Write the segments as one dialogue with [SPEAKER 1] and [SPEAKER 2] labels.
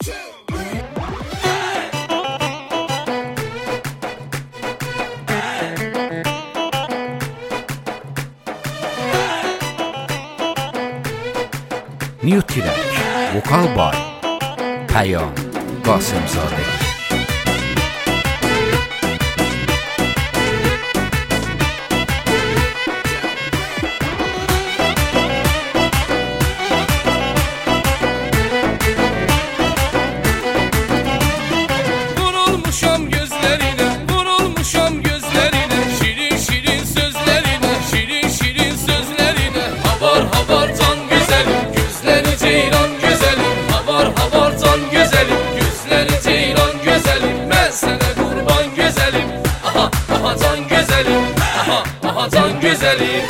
[SPEAKER 1] New Track, Vokal by Payam Qasimzadə.
[SPEAKER 2] Vurulmuşam gözlerine, vurulmuşam gözlerine, şirin şirin sözlerine, şirin şirin sözlerine. Havar havar can güzelim, gözleri ceylan güzelim. Havar havar can güzelim, gözleri ceylan güzelim. Ben sana kurban güzelim, aha aha can güzelim, aha aha can güzelim.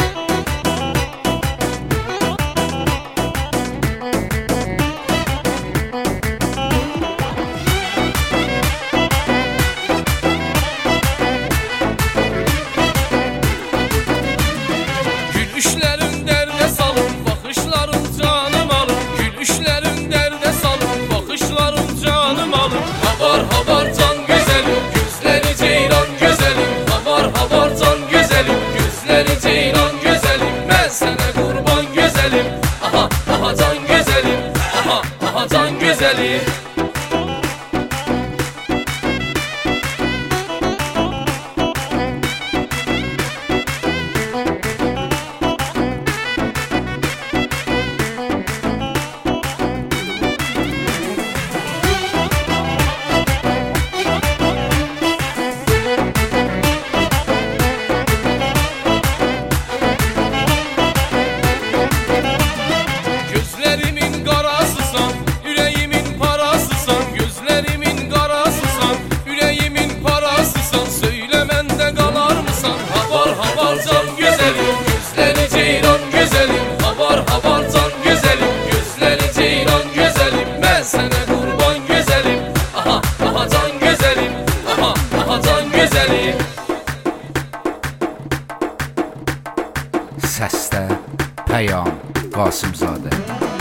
[SPEAKER 2] Gülüşlerin derde salın, bakışların canım alın. Gülüşlerin derde salın, bakışların canım alın. Havar havar can güzelim, gözleri ceylan güzelim. Havar havar can güzelim, gözleri ceylan güzelim. Ben sana kurban güzelim, aha aha can güzelim, aha aha can güzelim. Gözlerimin qarasısan, yüreğimin parasısan. Gözlerimin qarasısan, yüreğimin parasısan. Söyle məndə qalar mısan? Havar havar can güzelim, gözleri ceylan güzelim. Havar havar can güzelim, gözleri ceylan güzelim. Ben sana kurban güzelim, aha aha can güzelim, aha aha can güzelim.
[SPEAKER 1] Səsdə Payam Qasimzadə.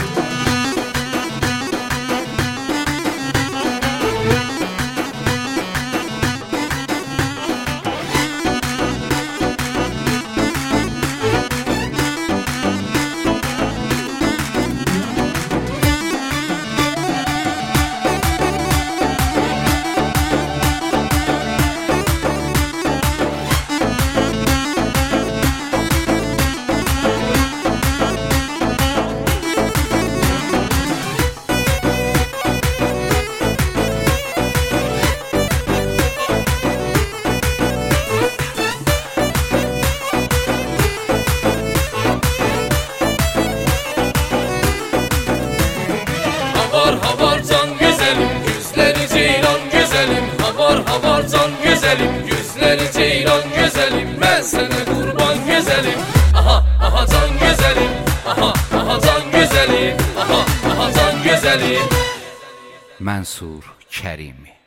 [SPEAKER 2] Havar havar can güzelim, gözleri ceylan güzelim. Havar havar can güzelim, gözleri ceylan güzelim. Ben sana kurban güzelim, aha aha can güzelim, aha aha can güzelim, aha aha can güzelim.
[SPEAKER 1] Mənsur Kərimi.